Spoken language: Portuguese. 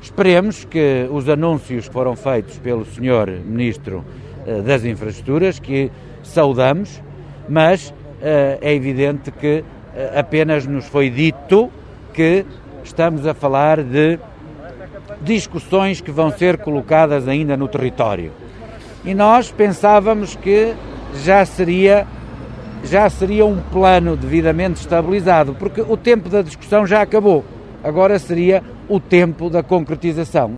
Esperemos que os anúncios que foram feitos pelo Sr. Ministro das Infraestruturas, que saudamos, mas é evidente que apenas nos foi dito que estamos a falar de discussões que vão ser colocadas ainda no território. E nós pensávamos que já seria um plano devidamente estabilizado, porque o tempo da discussão já acabou. Agora seria o tempo da concretização.